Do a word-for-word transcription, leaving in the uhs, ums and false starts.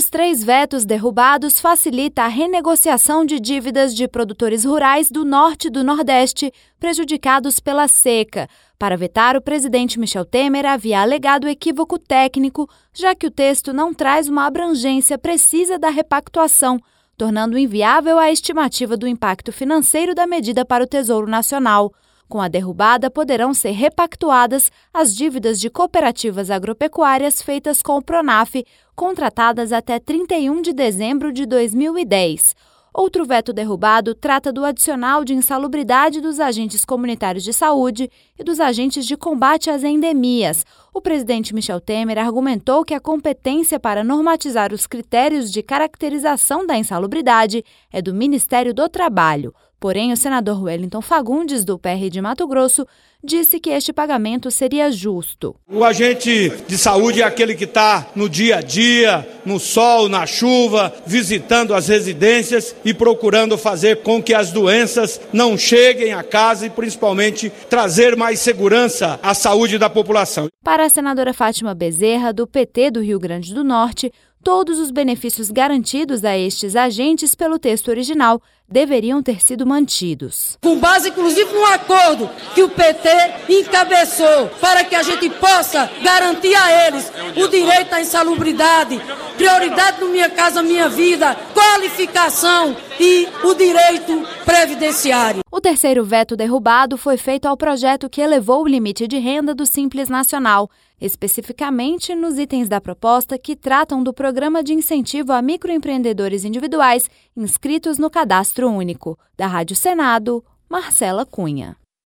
dos três vetos derrubados facilita a renegociação de dívidas de produtores rurais do Norte e do Nordeste prejudicados pela seca. Para vetar, o presidente Michel Temer havia alegado equívoco técnico, já que o texto não traz uma abrangência precisa da repactuação, tornando inviável a estimativa do impacto financeiro da medida para o Tesouro Nacional. Com a derrubada, poderão ser repactuadas as dívidas de cooperativas agropecuárias feitas com o Pronaf, contratadas até trinta e um de dezembro de dois mil e dez. Outro veto derrubado trata do adicional de insalubridade dos agentes comunitários de saúde e dos agentes de combate às endemias. O presidente Michel Temer argumentou que a competência para normatizar os critérios de caracterização da insalubridade é do Ministério do Trabalho. Porém, o senador Wellington Fagundes, do P R de Mato Grosso, disse que este pagamento seria justo. O agente de saúde é aquele que está no dia a dia, no sol, na chuva, visitando as residências e procurando fazer com que as doenças não cheguem à casa e, principalmente, trazer mais segurança à saúde da população. Para a senadora Fátima Bezerra, do P T do Rio Grande do Norte, todos os benefícios garantidos a estes agentes pelo texto original deveriam ter sido mantidos. Com base, inclusive, no acordo que o P T encabeçou para que a gente possa garantir a eles o direito à insalubridade, prioridade no Minha Casa Minha Vida, qualificação e o direito previdenciário. O terceiro veto derrubado foi feito ao projeto que elevou o limite de renda do Simples Nacional, especificamente nos itens da proposta que tratam do Programa de Incentivo a Microempreendedores Individuais inscritos no Cadastro Único. Da Rádio Senado, Marcela Cunha.